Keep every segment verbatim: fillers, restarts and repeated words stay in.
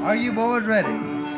Are you boys ready?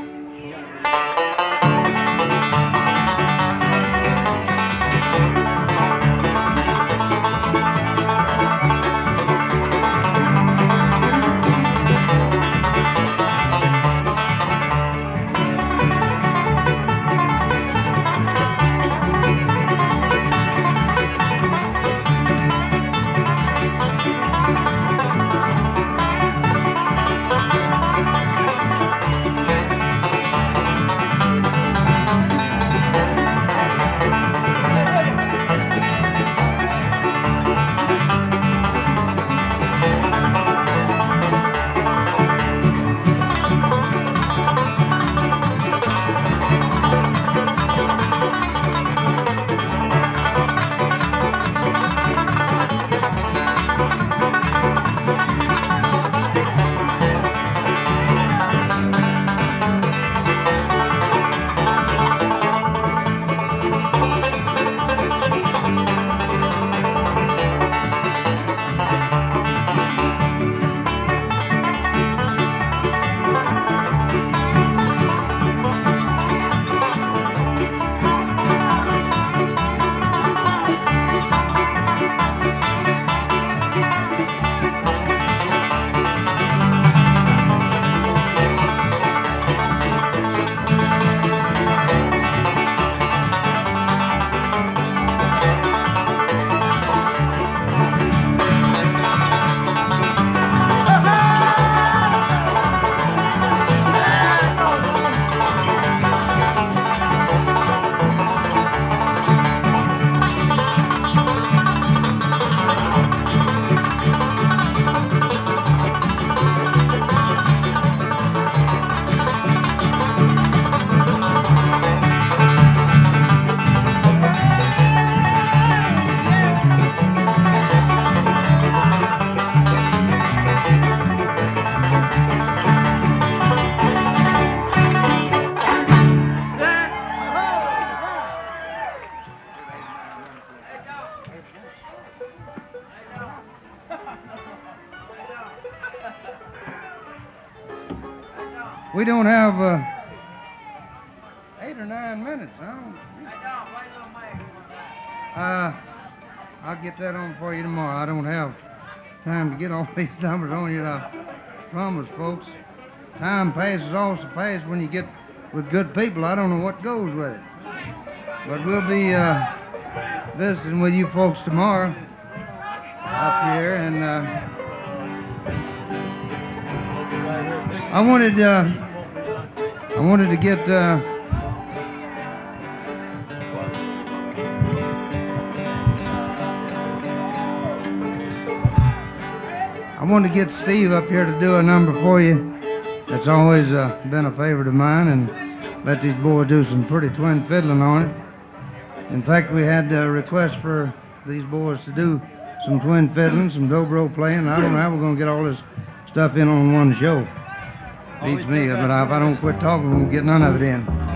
We don't have uh, eight or nine minutes. I don't. Uh, I'll get that on for you tomorrow. I don't have time to get all these numbers on you. I promise, folks. Time passes all so fast when you get with good people. I don't know what goes with it. But we'll be uh, visiting with you folks tomorrow up here, and uh, I wanted uh, I wanted to get uh, I wanted to get Steve up here to do a number for you. That's always uh, been a favorite of mine, and let these boys do some pretty twin fiddling on it. In fact, we had a request for these boys to do some twin fiddling, some dobro playing. I don't know how we're going to get all this stuff in on one show. Beats me, but if I don't quit talking, we won't get none of it in.